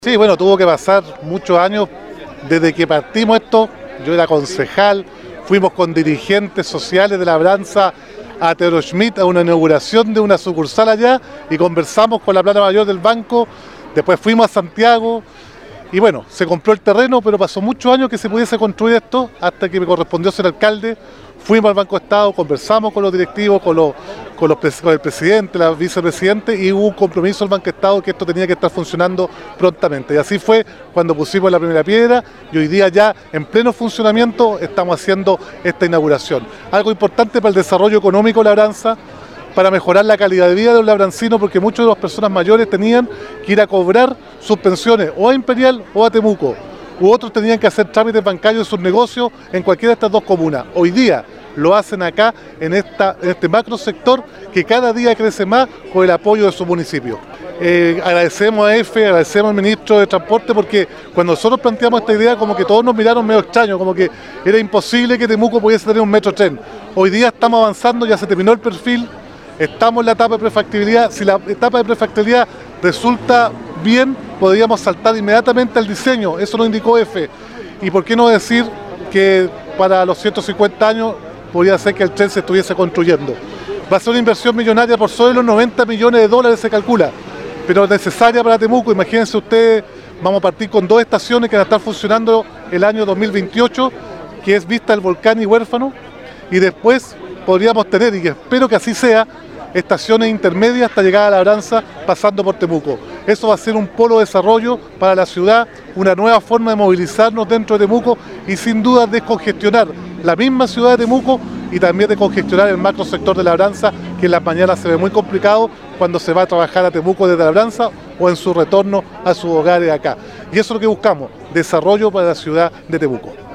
Sí, bueno, tuvo que pasar muchos años desde que partimos esto. Yo era concejal, fuimos con dirigentes sociales de Labranza a Teodoro Schmidt a una inauguración de una sucursal allá y conversamos con la plana mayor del banco. Después fuimos a Santiago y bueno, se compró el terreno, pero pasó muchos años que se pudiese construir esto hasta que me correspondió ser alcalde. Fuimos al Banco de Estado, conversamos con los directivos, con el presidente, la vicepresidente, y hubo un compromiso del Banco de Estado que esto tenía que estar funcionando prontamente. Y así fue cuando pusimos la primera piedra y hoy día ya en pleno funcionamiento estamos haciendo esta inauguración. Algo importante para el desarrollo económico de Labranza, para mejorar la calidad de vida de los labrancinos, porque muchas de las personas mayores tenían que ir a cobrar sus pensiones o a Imperial o a Temuco, u otros tenían que hacer trámites bancarios de sus negocios en cualquiera de estas dos comunas. Hoy día lo hacen acá en este macro sector que cada día crece más con el apoyo de su municipio. Agradecemos a EFE, agradecemos al ministro de Transporte, porque cuando nosotros planteamos esta idea como que todos nos miraron medio extraño, como que era imposible que Temuco pudiese tener un metro tren. Hoy día estamos avanzando, ya se terminó el perfil, estamos en la etapa de prefactibilidad. Si la etapa de prefactibilidad resulta bien, podríamos saltar inmediatamente al diseño, eso lo indicó EFE. Y por qué no decir que para los 150 años podría ser que el tren se estuviese construyendo. Va a ser una inversión millonaria por sobre los 90 millones de dólares se calcula, pero necesaria para Temuco. Imagínense ustedes, vamos a partir con 2 estaciones que van a estar funcionando el año 2028, que es Vista del Volcán y Huérfano, y después podríamos tener, y espero que así sea, estaciones intermedias hasta llegar a Labranza pasando por Temuco. Eso va a ser un polo de desarrollo para la ciudad, una nueva forma de movilizarnos dentro de Temuco y sin duda descongestionar la misma ciudad de Temuco y también descongestionar el macro sector de Labranza, que en las mañanas se ve muy complicado cuando se va a trabajar a Temuco desde Labranza o en su retorno a sus hogares acá. Y eso es lo que buscamos, desarrollo para la ciudad de Temuco.